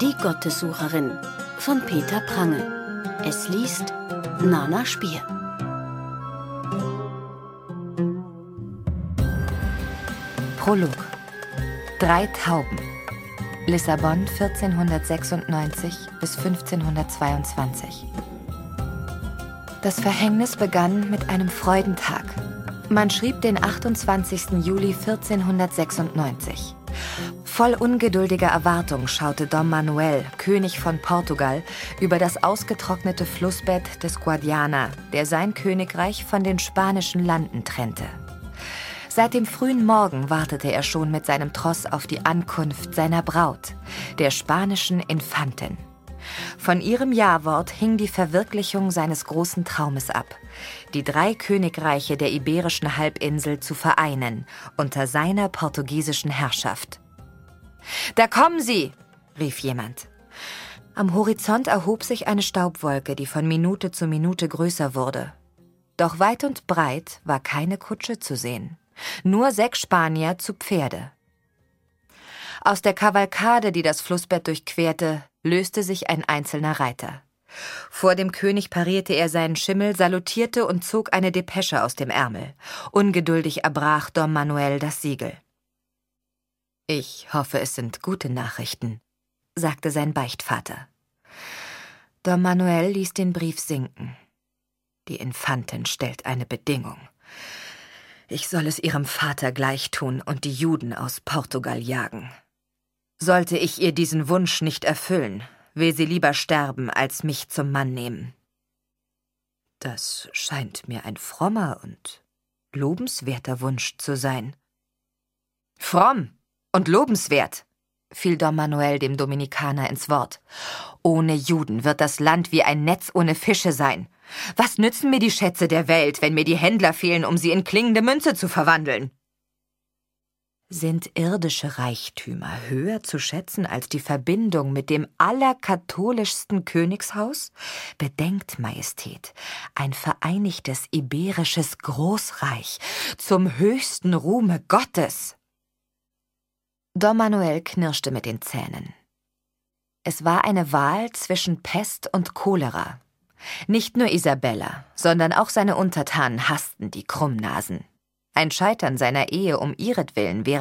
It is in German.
Die Gottessucherin von Peter Prange. Es liest Nana Spier. Prolog. 3 Tauben. Lissabon 1496 bis 1522. Das Verhängnis begann mit einem Freudentag. Man schrieb den 28. Juli 1496. Voll ungeduldiger Erwartung schaute Dom Manuel, König von Portugal, über das ausgetrocknete Flussbett des Guadiana, der sein Königreich von den spanischen Landen trennte. Seit dem frühen Morgen wartete er schon mit seinem Tross auf die Ankunft seiner Braut, der spanischen Infantin. Von ihrem Ja-Wort hing die Verwirklichung seines großen Traumes ab, die 3 Königreiche der Iberischen Halbinsel zu vereinen unter seiner portugiesischen Herrschaft. »Da kommen sie!« rief jemand. Am Horizont erhob sich eine Staubwolke, die von Minute zu Minute größer wurde. Doch weit und breit war keine Kutsche zu sehen. Nur 6 Spanier zu Pferde. Aus der Kavalkade, die das Flussbett durchquerte, löste sich ein einzelner Reiter. Vor dem König parierte er seinen Schimmel, salutierte und zog eine Depesche aus dem Ärmel. Ungeduldig erbrach Dom Manuel das Siegel. »Ich hoffe, es sind gute Nachrichten«, sagte sein Beichtvater. Dom Manuel ließ den Brief sinken. Die Infantin stellt eine Bedingung. Ich soll es ihrem Vater gleichtun und die Juden aus Portugal jagen. Sollte ich ihr diesen Wunsch nicht erfüllen, will sie lieber sterben, als mich zum Mann nehmen. Das scheint mir ein frommer und lobenswerter Wunsch zu sein. Fromm und lobenswert, fiel Dom Manuel dem Dominikaner ins Wort. Ohne Juden wird das Land wie ein Netz ohne Fische sein. Was nützen mir die Schätze der Welt, wenn mir die Händler fehlen, um sie in klingende Münze zu verwandeln? Sind irdische Reichtümer höher zu schätzen als die Verbindung mit dem allerkatholischsten Königshaus? Bedenkt, Majestät, ein vereinigtes iberisches Großreich zum höchsten Ruhme Gottes. Dom Manuel knirschte mit den Zähnen. Es war eine Wahl zwischen Pest und Cholera. Nicht nur Isabella, sondern auch seine Untertanen hassten die Krummnasen. Ein Scheitern seiner Ehe um ihretwillen wäre